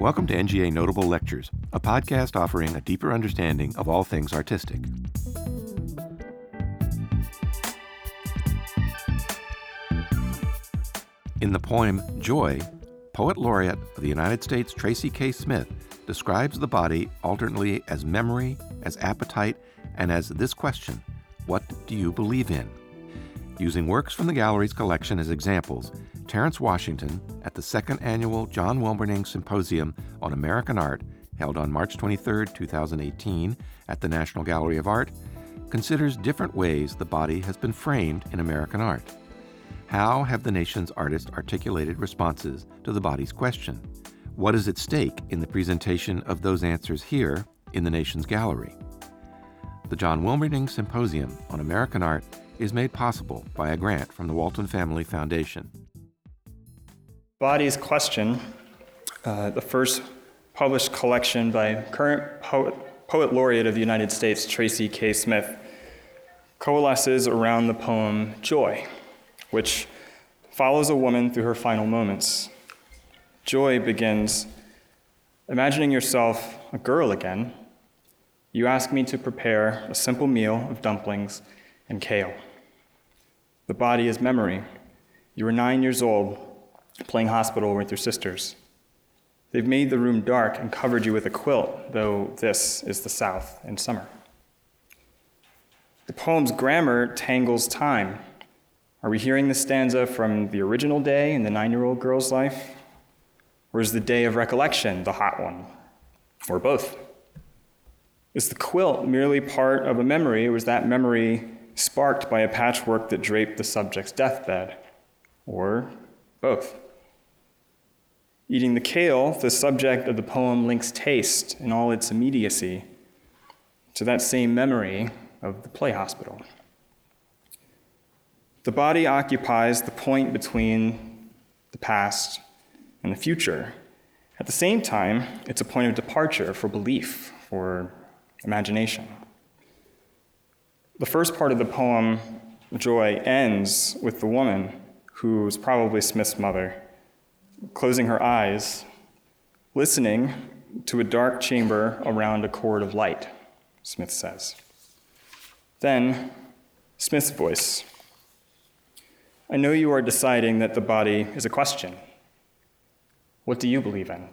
Welcome to NGA Notable Lectures, a podcast offering a deeper understanding of all things artistic. In the poem Joy, Poet Laureate of the United States Tracy K. Smith describes the body alternately as memory, as appetite, and as this question: what do you believe in? Using works from the gallery's collection as examples, Terence Washington, at the second annual John Wilberding Symposium on American Art, held on March 23, 2018, at the National Gallery of Art, considers different ways the body has been framed in American art. How have the nation's artists articulated responses to the body's question? What is at stake in the presentation of those answers here in the nation's gallery? The John Wilberding Symposium on American Art is made possible by a grant from the Walton Family Foundation. Body's Question, the first published collection by current Poet Laureate of the United States, Tracy K. Smith, coalesces around the poem Joy, which follows a woman through her final moments. Joy begins, imagining yourself a girl again. You ask me to prepare a simple meal of dumplings and kale. The body is memory. You were 9 years old, playing hospital with your sisters. They've made the room dark and covered you with a quilt, though this is the South in summer. The poem's grammar tangles time. Are we hearing the stanza from the original day in the 9-year-old girl's life? Or is the day of recollection the hot one? Or both? Is the quilt merely part of a memory, or was that memory sparked by a patchwork that draped the subject's deathbed? Or both? Eating the kale, the subject of the poem links taste in all its immediacy to that same memory of the play hospital. The body occupies the point between the past and the future. At the same time, it's a point of departure for belief, for imagination. The first part of the poem, Joy, ends with the woman, who is probably Smith's mother, closing her eyes, listening to a dark chamber around a cord of light, Smith says. Then, Smith's voice. I know you are deciding that the body is a question. What do you believe in?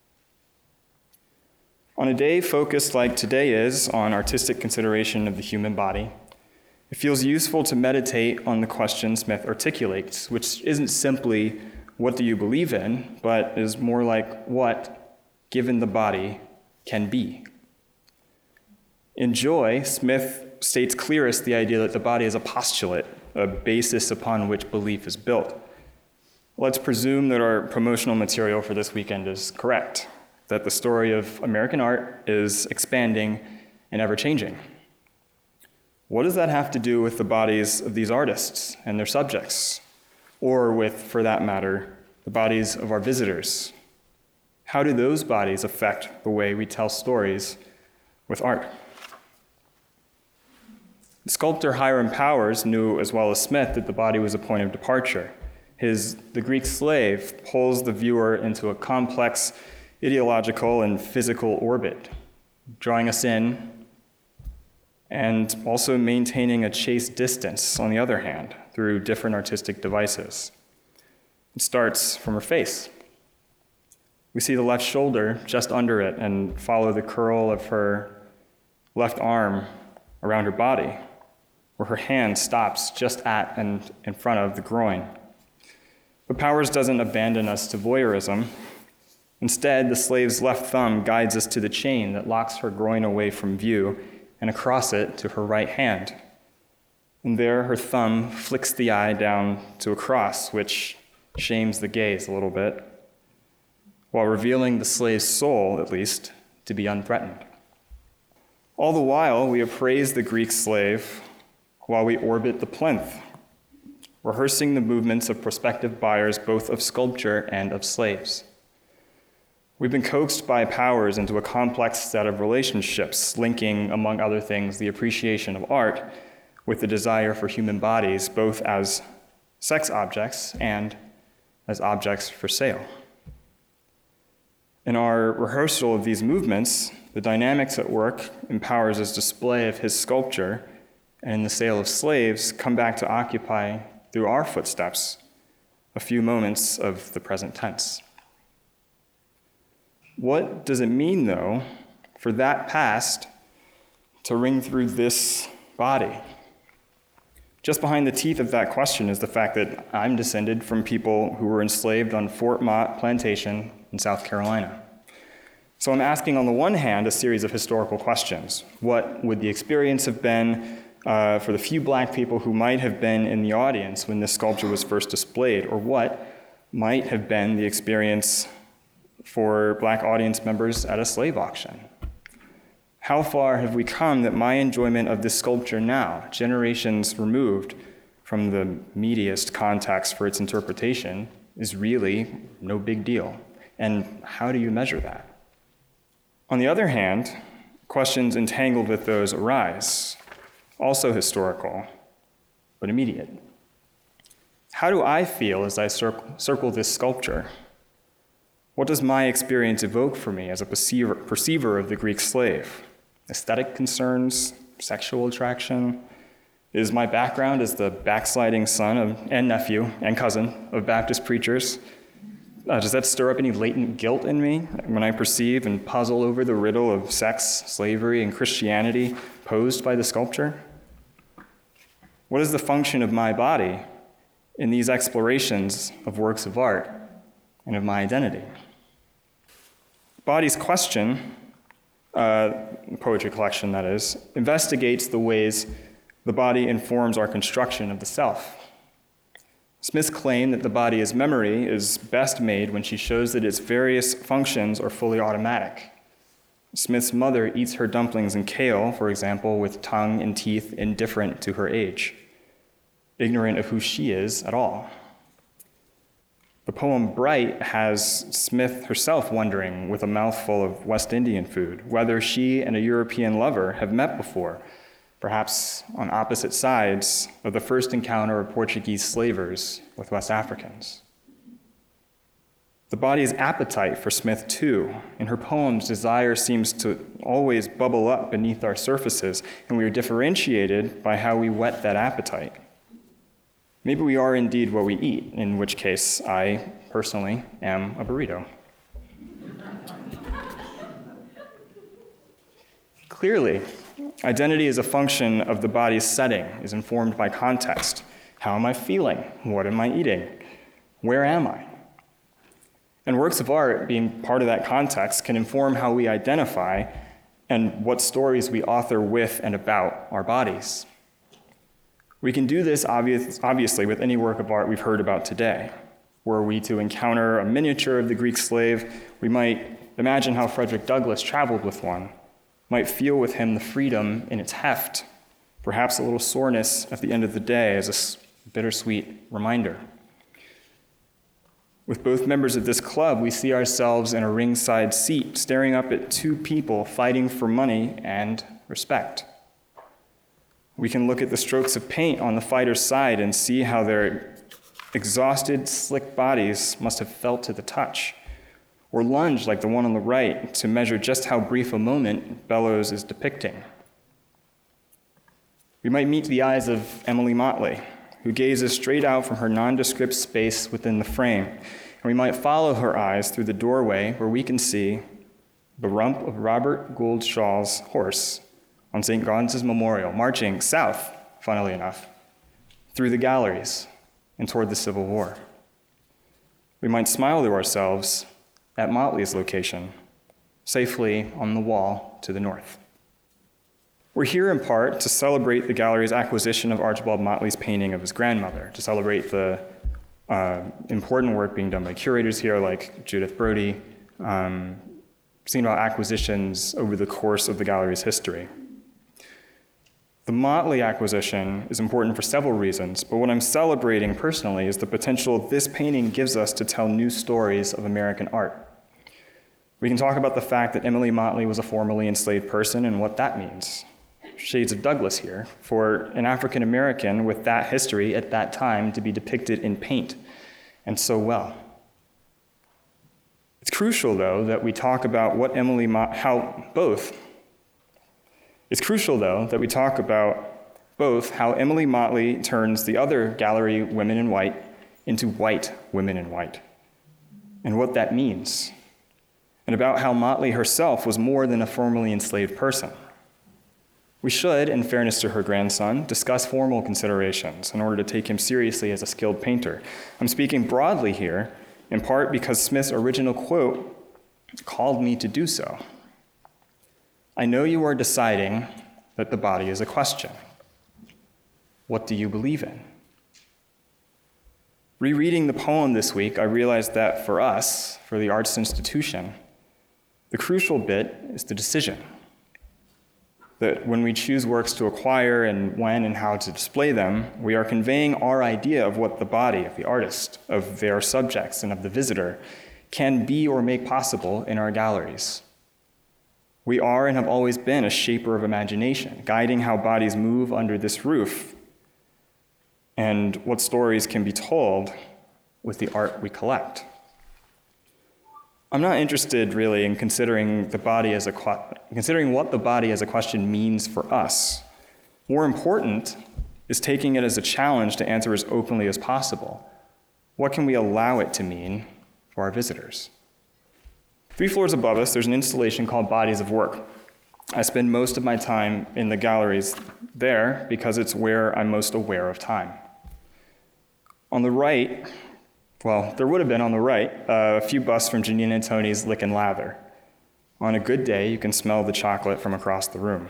On a day focused like today is on artistic consideration of the human body, it feels useful to meditate on the question Smith articulates, which isn't simply, what do you believe in, but is more like what, given the body, can be. In Joy, Smith states clearest the idea that the body is a postulate, a basis upon which belief is built. Let's presume that our promotional material for this weekend is correct, that the story of American art is expanding and ever-changing. What does that have to do with the bodies of these artists and their subjects? Or with, for that matter, the bodies of our visitors? How do those bodies affect the way we tell stories with art? The sculptor Hiram Powers knew as well as Smith that the body was a point of departure. The Greek slave pulls the viewer into a complex ideological and physical orbit, drawing us in and also maintaining a chaste distance, on the other hand, through different artistic devices. It starts from her face. We see the left shoulder just under it and follow the curl of her left arm around her body, where her hand stops just at and in front of the groin. But Powers doesn't abandon us to voyeurism. Instead, the slave's left thumb guides us to the chain that locks her groin away from view and across it to her right hand. And there, her thumb flicks the eye down to a cross, which shames the gaze a little bit, while revealing the slave's soul, at least, to be unthreatened. All the while, we appraise the Greek slave while we orbit the plinth, rehearsing the movements of prospective buyers both of sculpture and of slaves. We've been coaxed by Powers into a complex set of relationships, linking, among other things, the appreciation of art with the desire for human bodies, both as sex objects and as objects for sale. In our rehearsal of these movements, the dynamics at work in Powers' display of his sculpture and in the sale of slaves come back to occupy, through our footsteps, a few moments of the present tense. What does it mean, though, for that past to ring through this body? Just behind the teeth of that question is the fact that I'm descended from people who were enslaved on Fort Mott Plantation in South Carolina. So I'm asking, on the one hand, a series of historical questions. What would the experience have been for the few black people who might have been in the audience when this sculpture was first displayed? Or what might have been the experience for black audience members at a slave auction? How far have we come that my enjoyment of this sculpture now, generations removed from the meatiest context for its interpretation, is really no big deal? And how do you measure that? On the other hand, questions entangled with those arise, also historical, but immediate. How do I feel as I circle this sculpture? What does my experience evoke for me as a perceiver of the Greek slave? Aesthetic concerns, sexual attraction? Is my background as the backsliding son and nephew and cousin of Baptist preachers? Does that stir up any latent guilt in me when I perceive and puzzle over the riddle of sex, slavery, and Christianity posed by the sculpture? What is the function of my body in these explorations of works of art and of my identity? Body's question, poetry collection that is, investigates the ways the body informs our construction of the self. Smith's claim that the body is memory is best made when she shows that its various functions are fully automatic. Smith's mother eats her dumplings and kale, for example, with tongue and teeth indifferent to her age, ignorant of who she is at all. The poem Bright has Smith herself wondering, with a mouthful of West Indian food, whether she and a European lover have met before, perhaps on opposite sides of the first encounter of Portuguese slavers with West Africans. The body's appetite for Smith, too. In her poems, desire seems to always bubble up beneath our surfaces, and we are differentiated by how we whet that appetite. Maybe we are indeed what we eat, in which case I, personally, am a burrito. Clearly, identity as a function of the body's setting is informed by context. How am I feeling? What am I eating? Where am I? And works of art, being part of that context, can inform how we identify and what stories we author with and about our bodies. We can do this obviously with any work of art we've heard about today. Were we to encounter a miniature of the Greek slave, we might imagine how Frederick Douglass traveled with one, might feel with him the freedom in its heft, perhaps a little soreness at the end of the day as a bittersweet reminder. With both members of this club, we see ourselves in a ringside seat, staring up at two people fighting for money and respect. We can look at the strokes of paint on the fighter's side and see how their exhausted, slick bodies must have felt to the touch, or lunge like the one on the right to measure just how brief a moment Bellows is depicting. We might meet the eyes of Emily Motley, who gazes straight out from her nondescript space within the frame, and we might follow her eyes through the doorway where we can see the rump of Robert Gould Shaw's horse on St. Gaudens's Memorial, marching south, funnily enough, through the galleries and toward the Civil War. We might smile to ourselves at Motley's location, safely on the wall to the north. We're here in part to celebrate the gallery's acquisition of Archibald Motley's painting of his grandmother, to celebrate the important work being done by curators here like Judith Brody, seeing about acquisitions over the course of the gallery's history. The Motley acquisition is important for several reasons, but what I'm celebrating personally is the potential this painting gives us to tell new stories of American art. We can talk about the fact that Emily Motley was a formerly enslaved person and what that means. Shades of Douglass here, for an African American with that history at that time to be depicted in paint, and so well. It's crucial, though, that we talk about how Emily Motley turns the other gallery women in white into white women in white, and what that means, and about how Motley herself was more than a formerly enslaved person. We should, in fairness to her grandson, discuss formal considerations in order to take him seriously as a skilled painter. I'm speaking broadly here, in part because Smith's original quote called me to do so. I know you are deciding that the body is a question. What do you believe in? Rereading the poem this week, I realized that for us, for the arts institution, the crucial bit is the decision. That when we choose works to acquire and when and how to display them, we are conveying our idea of what the body of the artist, of their subjects, and of the visitor can be or make possible in our galleries. We are and have always been a shaper of imagination, guiding how bodies move under this roof and what stories can be told with the art we collect. I'm not interested really in considering what the body as a question means for us. More important is taking it as a challenge to answer as openly as possible. What can we allow it to mean for our visitors? 3 floors above us, there's an installation called Bodies of Work. I spend most of my time in the galleries there because it's where I'm most aware of time. On the right, there would have been on the right, a few busts from Janine and Tony's Lick and Lather. On a good day, you can smell the chocolate from across the room.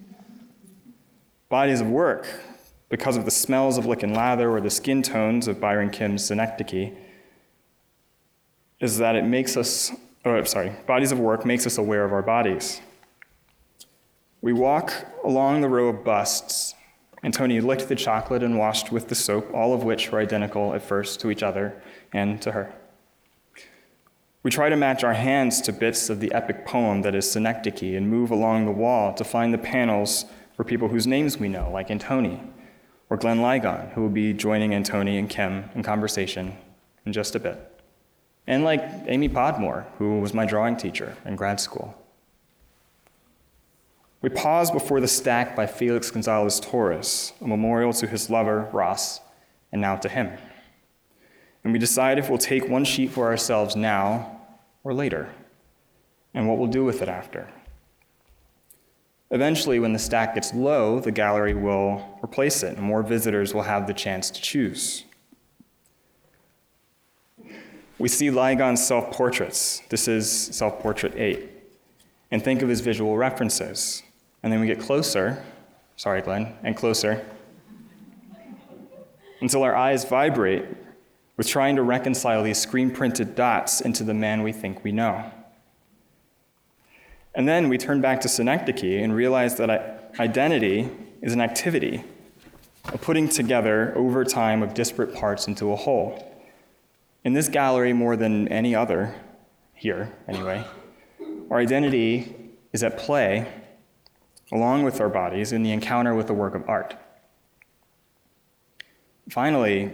Bodies of Work, because of the smells of Lick and Lather or the skin tones of Byron Kim's Synecdoche, is that Bodies of Work makes us aware of our bodies. We walk along the row of busts, and Tony licked the chocolate and washed with the soap, all of which were identical at first to each other and to her. We try to match our hands to bits of the epic poem that is Synecdoche and move along the wall to find the panels for people whose names we know, like Antony, or Glenn Ligon, who will be joining Antony and Kim in conversation in just a bit. And like Amy Podmore, who was my drawing teacher in grad school. We pause before the stack by Felix Gonzalez Torres, a memorial to his lover, Ross, and now to him. And we decide if we'll take one sheet for ourselves now or later, and what we'll do with it after. Eventually, when the stack gets low, the gallery will replace it, and more visitors will have the chance to choose. We see Ligon's self-portraits. This is self-portrait 8. And think of his visual references. And then we get closer, sorry, Glenn, and closer, until our eyes vibrate with trying to reconcile these screen-printed dots into the man we think we know. And then we turn back to Synecdoche and realize that identity is an activity, a putting together over time of disparate parts into a whole. In this gallery, more than any other, here anyway, our identity is at play, along with our bodies, in the encounter with a work of art. Finally,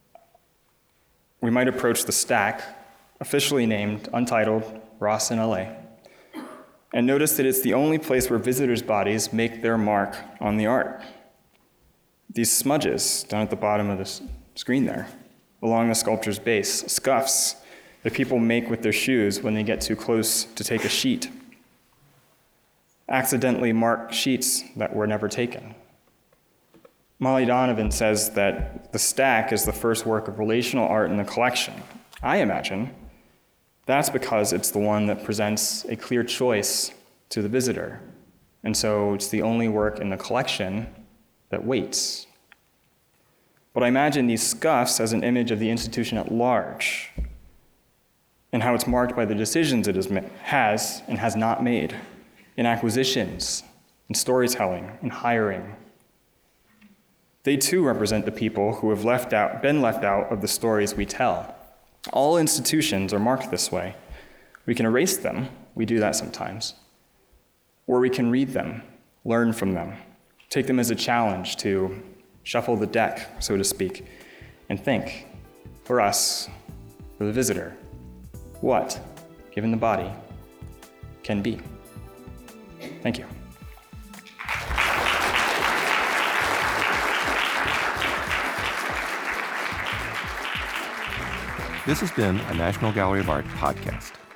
we might approach the stack, officially named Untitled Ross in LA, and notice that it's the only place where visitors' bodies make their mark on the art. These smudges down at the bottom of the screen there, along the sculpture's base, scuffs that people make with their shoes when they get too close to take a sheet, accidentally mark sheets that were never taken. Molly Donovan says that the stack is the first work of relational art in the collection. I imagine that's because it's the one that presents a clear choice to the visitor, and so it's the only work in the collection that waits. But I imagine these scuffs as an image of the institution at large, and how it's marked by the decisions it has and has not made, in acquisitions, in storytelling, in hiring. They too represent the people who have been left out of the stories we tell. All institutions are marked this way. We can erase them, we do that sometimes, or we can read them, learn from them, take them as a challenge to shuffle the deck, so to speak, and think, for us, for the visitor, what given the body, can be. Thank you. This has been a National Gallery of Art podcast.